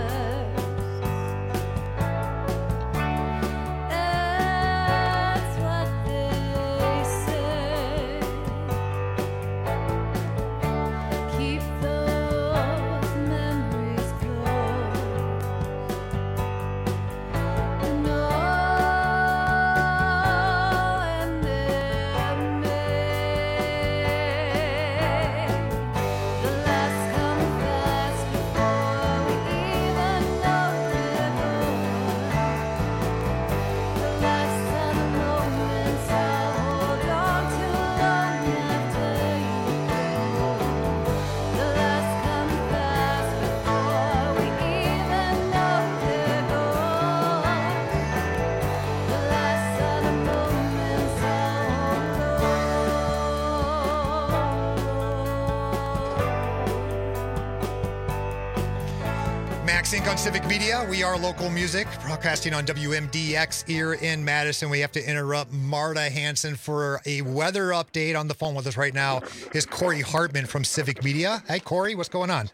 first. That's what they say. Keep those memories close. No, and they're made. The last come fast before we even know they're gone. The last of the moments I'll hold on to long after you go. The last come fast before we even know they're gone. The last of the moments Max Inc. on Civic Media. We are local music, broadcasting on W M D X here in Madison. We have to interrupt Marta Hanson for a weather update. On the phone with us right now is Corey Hartman from Civic Media. Hey, Corey, what's going on?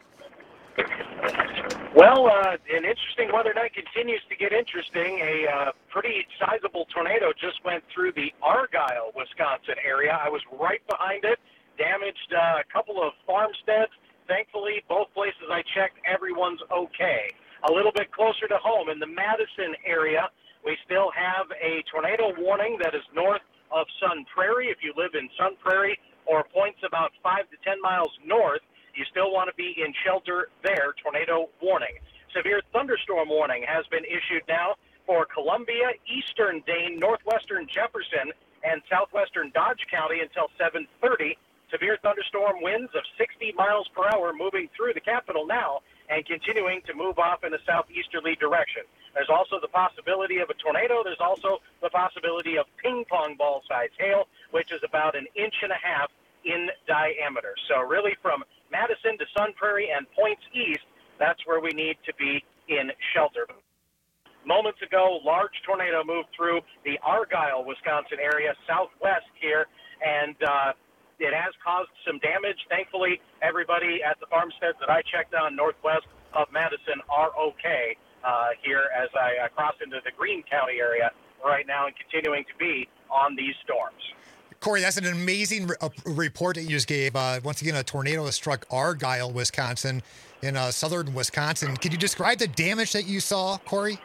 Well, uh, an interesting weather night continues to get interesting. A uh, pretty sizable tornado just went through the Argyle, Wisconsin area. I was right behind it, damaged uh, a couple of farmsteads. Thankfully, both places I checked, everyone's okay. A little bit closer to home in the Madison area, we still have a tornado warning that is north of Sun Prairie. If you live in Sun Prairie or points about five to ten miles north, you still want to be in shelter there. Tornado warning. Severe thunderstorm warning has been issued now for Columbia, eastern Dane, northwestern Jefferson, and southwestern Dodge County until seven thirty. Severe thunderstorm winds of sixty miles per hour moving through the capital now and continuing to move off in a southeasterly direction. There's also the possibility of a tornado. There's also the possibility of ping pong ball size hail, which is about an inch and a half in diameter. So really from Madison to Sun Prairie and points east, that's where we need to be in shelter. Moments ago, large tornado moved through the Argyle, Wisconsin area southwest here, and uh, it has caused some damage. Thankfully, everybody at the farmsteads that I checked on northwest of Madison are okay uh, here as I uh, cross into the Greene County area right now and continuing to be on these storms. Corey, that's an amazing re- uh, report that you just gave. Uh, once again, a tornado has struck Argyle, Wisconsin, in uh, southern Wisconsin. Can you describe the damage that you saw, Corey?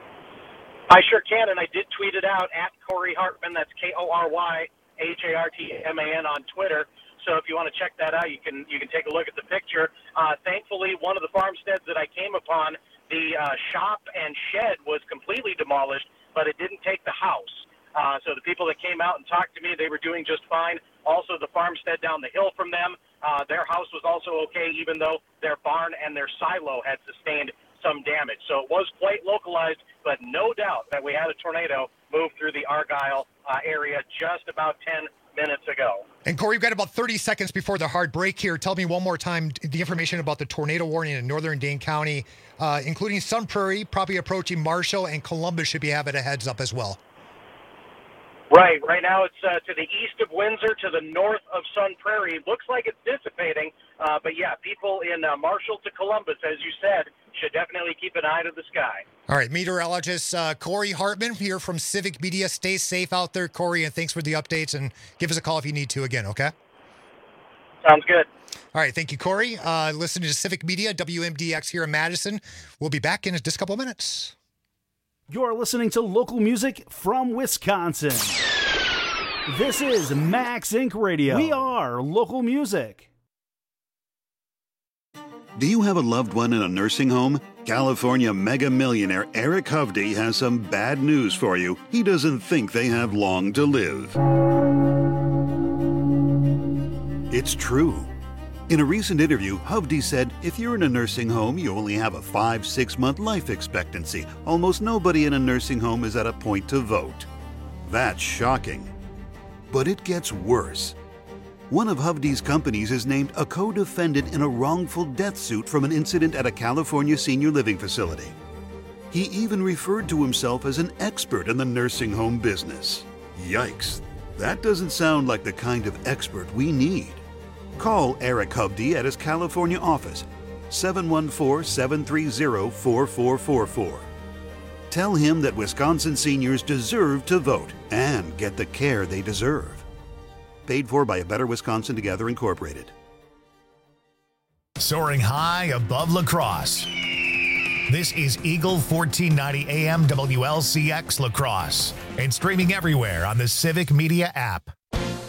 I sure can, and I did tweet it out at Corey Hartman. That's K O R Y H A R T M A N on Twitter. So if you want to check that out, you can you can take a look at the picture. Uh, thankfully, one of the farmsteads that I came upon, the uh, shop and shed was completely demolished, but it didn't take the house. Uh, so the people that came out and talked to me, they were doing just fine. Also, the farmstead down the hill from them, uh, their house was also okay, even though their barn and their silo had sustained some damage. So it was quite localized, but no doubt that we had a tornado move through the Argyle uh, area just about ten minutes ago. And Corey, we've got about thirty seconds before the hard break here. Tell me one more time the information about the tornado warning in northern Dane County, uh, including Sun Prairie, probably approaching Marshall, and Columbus should be having a heads up as well. Right. Right now it's uh, to the east of Windsor, to the north of Sun Prairie. Looks like it's dissipating, uh, but yeah, people in uh, Marshall to Columbus, as you said, should definitely keep an eye to the sky. All right, meteorologist uh, Corey Hartman here from Civic Media. Stay safe out there, Corey, and thanks for the updates, and give us a call if you need to again, okay? Sounds good. All right, thank you, Corey. Uh, listen to Civic Media, W M D X here in Madison. We'll be back in just a couple of minutes. You're listening to local music from Wisconsin. This is Max Incorporated. Radio. We are local music. Do you have a loved one in a nursing home? California mega millionaire Eric Hovde has some bad news for you. He doesn't think they have long to live. It's true. In a recent interview, Hovde said, if you're in a nursing home, you only have a five, six month life expectancy. Almost nobody in a nursing home is at a point to vote. That's shocking. But it gets worse. One of Hovde's companies is named a co-defendant in a wrongful death suit from an incident at a California senior living facility. He even referred to himself as an expert in the nursing home business. Yikes. That doesn't sound like the kind of expert we need. Call Eric Hovde at his California office, seven one four, seven three zero, four four four four. Tell him that Wisconsin seniors deserve to vote and get the care they deserve. Paid for by A Better Wisconsin Together Incorporated. Soaring high above La Crosse. This is Eagle fourteen ninety A M W L C X La Crosse and streaming everywhere on the Civic Media app.